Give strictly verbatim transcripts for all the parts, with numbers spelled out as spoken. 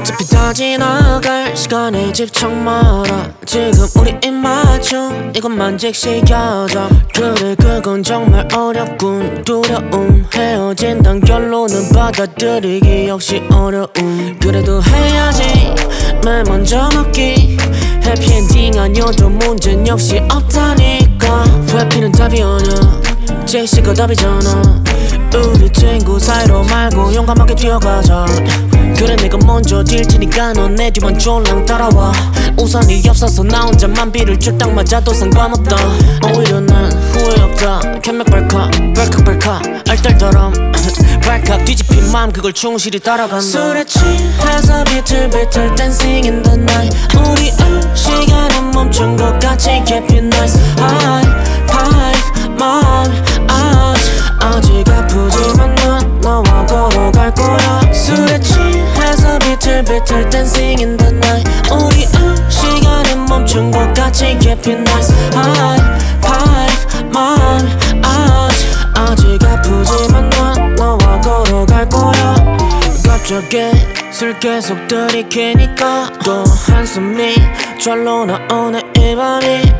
어차피 다 지나갈 시간에 집착 말아. 지금 우리 입맞춤 이것만 직시켜줘. 그래 그건 정말 어렵군. 두려움 헤어진단 결론은 받아들이기 역시 어려움. 그래도 해야지 맨 먼저 먹기. 해피엔딩 아니어도 문제는 역시 없다니까. 회피는 답이 아냐 제시가 답이잖아. 우리 친구 사이로 말고 용감하게 뛰어가자. 그래 내가 먼저 뛸 테니까 넌 내 뒤만 쫄랑 따라와. 우산이 없어서 나 혼자만 비를 쭉 딱 맞아도 상관없다. 오히려 난 후회 없다. 캔맥 발칵 발칵 발칵 알딸처럼 발칵 뒤집힌 맘 그걸 충실히 따라간다. 술에 취해서 비틀비틀 dancing in the night. 우리의 시간은 멈춘 것 같이 keep it nice. High five 마음 아직 아직 아프지만 난 너와 걸어갈 거야. 술에 취해서 비틀비틀 dancing in the night. 우리의 시간은 멈춘 것 같이 keep it nice. High five 마음 아직 아직 아프지만 난 너와 걸어갈 거야. 갑자기 술 계속 들이키니까 또 한숨이 절로 나오네 이 밤이.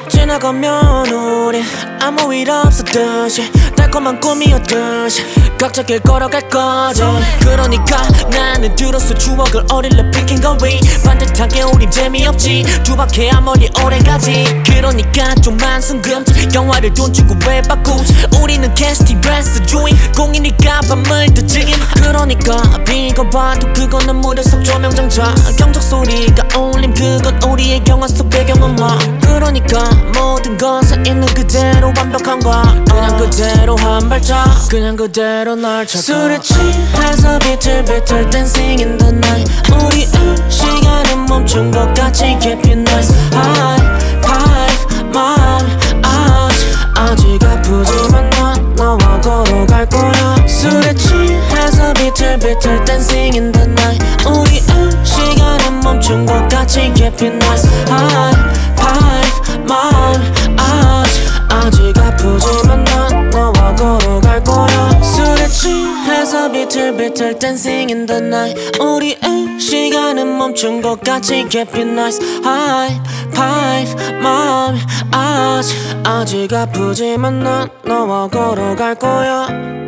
지나가면 우리 아무 일 없었듯이 달콤한 꿈이었듯이 각자 길 걸어갈 거지. 그러니까 나는 들었어 추억을 어릴래 핑king 거리. 반듯하게 우린 재미없지 두 바퀴야 멀리 오래가지. 그러니까 좀 한숨금지 영화를 돈 주고 왜 바꾸지. 우리는 캐스팅 드레스 주인공이니까 밤을 더 즐김. 그러니까 비가 와도 그거는 무대 속 조명장차 경적 소리가 울림 그건 우리의 영화 속 배경음악. 그러니까 모든 것은 있는 그대로 완벽한 거. 그냥 그대로 한 발짝 그냥 그대로 날 찾아. 술에 취해서 비틀비틀 dancing in the night. 우리의 시간은 멈춘 것 같이 keep it nice. High five 마음 아직 아직 아프지만 난 너와 걸어갈 거야. 술에 취해서 비틀비틀 dancing in the night. 우리의 시간은 멈춘 것 같이 keep it nice. High five 마음 아직 아직 아프지만 난 너와 걸어갈 거야. 술에 취해서 비틀비틀 dancing in the night. 우리의 시간은 멈춘 것 같이 keep it nice. High five 마음 아직 아직 아프지만 난 너와 걸어갈 거야.